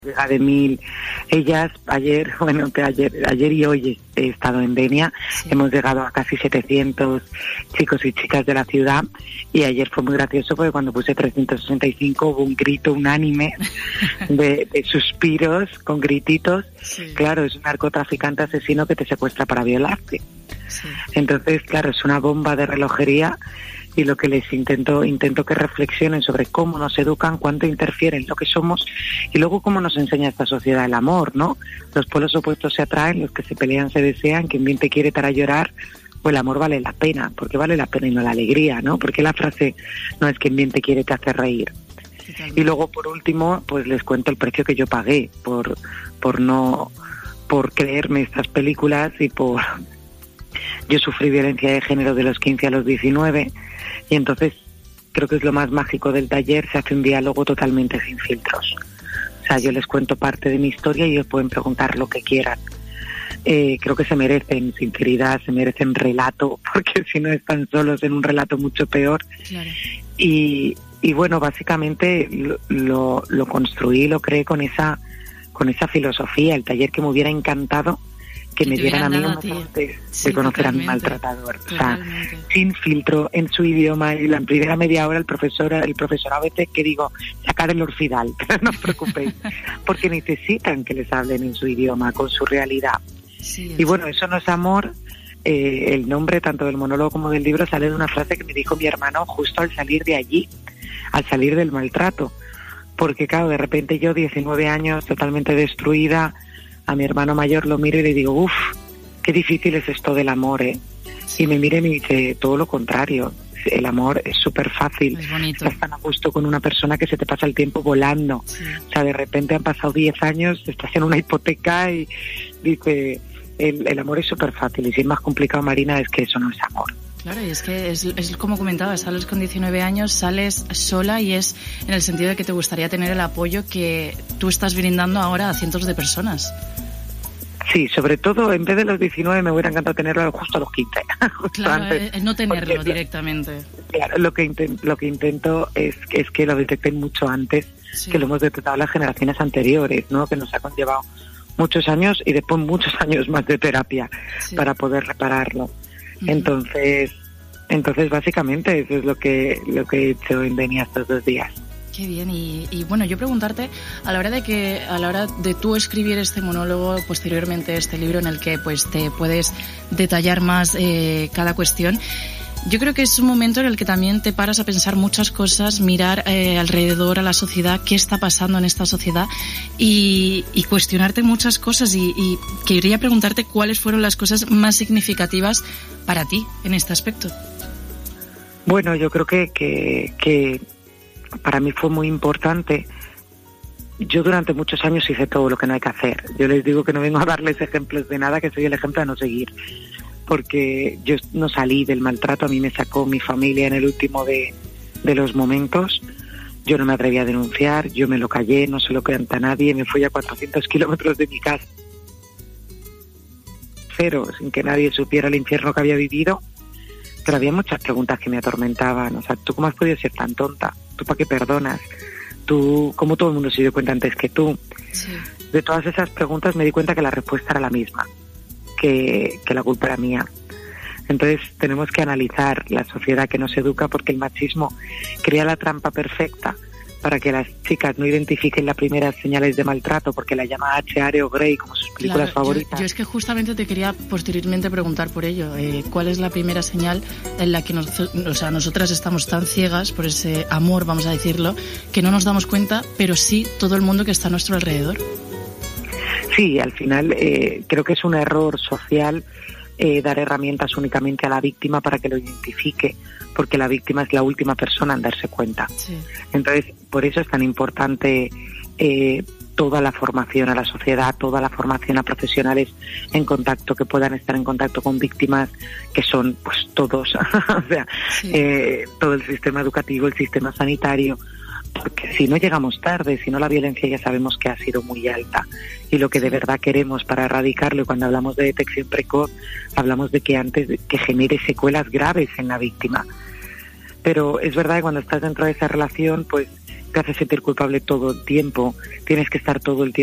Llega de 1000. Ellas, ayer y hoy he estado en Denia, sí. Hemos llegado a casi 700 chicos y chicas de la ciudad, y ayer fue muy gracioso porque cuando puse 365 hubo un grito unánime de suspiros con grititos. Sí. Claro, es un narcotraficante asesino que te secuestra para violarte. Sí. Entonces, claro, es una bomba de relojería. Y lo que les intento que reflexionen sobre cómo nos educan, cuánto interfieren en lo que somos y luego cómo nos enseña esta sociedad el amor, ¿no? Los polos opuestos se atraen, los que se pelean se desean, quien bien te quiere te hará llorar, pues el amor vale la pena, porque vale la pena y no la alegría, ¿no? Porque la frase no es quien bien te quiere te hace reír. Y luego, por último, pues les cuento el precio que yo pagué por creerme estas películas y por... Yo sufrí violencia de género de los 15 a los 19 y entonces creo que es lo más mágico del taller, se hace un diálogo totalmente sin filtros. O sea, yo les cuento parte de mi historia y ellos pueden preguntar lo que quieran. Creo que se merecen sinceridad, se merecen relato, porque si no están solos en un relato mucho peor. Claro. Y bueno, básicamente lo construí, lo creé con esa filosofía, el taller que me hubiera encantado que me dieran a mí una parte de conocer a mi maltratador. O sea, sin filtro, en su idioma. Y la primera media hora el profesor a veces que digo, sacar el orfidal, pero no os preocupéis, porque necesitan que les hablen en su idioma, con su realidad. Sí, y bueno, eso no es amor. El nombre tanto del monólogo como del libro sale de una frase que me dijo mi hermano justo al salir de allí, al salir del maltrato. Porque claro, de repente yo, 19 años, totalmente destruida, a mi hermano mayor lo miro y le digo, qué difícil es esto del amor, ¿eh? Sí. Y me mira y me dice, todo lo contrario, el amor es súper fácil. Estás tan a gusto con una persona que se te pasa el tiempo volando. Sí. O sea, de repente han pasado 10 años, estás en una hipoteca y dice, el amor es súper fácil. Y si es más complicado, Marina, es que eso no es amor. Claro, y es que es como comentaba, sales con 19 años, sales sola y es en el sentido de que te gustaría tener el apoyo que tú estás brindando ahora a cientos de personas. Sí, sobre todo en vez de los 19 me hubiera encantado tenerlo justo a los 15. Claro, antes, no tenerlo porque, directamente. Claro, lo que intento es que lo detecten mucho antes, sí. Que lo hemos detectado las generaciones anteriores, ¿no? Que nos ha conllevado muchos años y después muchos años más de terapia, sí. Para poder repararlo. Entonces básicamente eso es lo que he hecho en Denia estos 2 días. Qué bien, y bueno, yo preguntarte, a la hora de tú escribir este monólogo, posteriormente este libro en el que pues te puedes detallar más cada cuestión, yo creo que es un momento en el que también te paras a pensar muchas cosas, mirar alrededor a la sociedad, qué está pasando en esta sociedad y cuestionarte muchas cosas y quería preguntarte cuáles fueron las cosas más significativas para ti en este aspecto. Bueno, yo creo que para mí fue muy importante. Yo durante muchos años hice todo lo que no hay que hacer. Yo les digo que no vengo a darles ejemplos de nada, que soy el ejemplo a no seguir. Porque yo no salí del maltrato, a mí me sacó mi familia en el último de los momentos. Yo no me atreví a denunciar, yo me lo callé, no se lo cuenta a nadie, me fui a 400 kilómetros de mi casa, sin que nadie supiera el infierno que había vivido. Pero había muchas preguntas que me atormentaban. O sea, ¿tú cómo has podido ser tan tonta? ¿Tú para qué perdonas? ¿Tú cómo todo el mundo se dio cuenta antes que tú? Sí. De todas esas preguntas me di cuenta que la respuesta era la misma, que la culpa era mía. Entonces tenemos que analizar la sociedad que nos educa, porque el machismo crea la trampa perfecta para que las chicas no identifiquen las primeras señales de maltrato, porque la llama H. o Grey como sus películas favoritas. Yo es que justamente te quería posteriormente preguntar por ello. ¿Cuál es la primera señal en la que nosotras estamos tan ciegas por ese amor, vamos a decirlo, que no nos damos cuenta, pero sí todo el mundo que está a nuestro alrededor? Sí, al final creo que es un error social dar herramientas únicamente a la víctima para que lo identifique, porque la víctima es la última persona en darse cuenta. Sí. Entonces, por eso es tan importante toda la formación a la sociedad, toda la formación a profesionales en contacto, que puedan estar en contacto con víctimas, que son pues todos, o sea, sí. Todo el sistema educativo, el sistema sanitario, porque si no llegamos tarde, si no la violencia ya sabemos que ha sido muy alta, y lo que de verdad queremos para erradicarlo, y cuando hablamos de detección precoz, hablamos de que antes que genere secuelas graves en la víctima. Pero es verdad que cuando estás dentro de esa relación, pues te hace sentir culpable todo el tiempo, tienes que estar todo el tiempo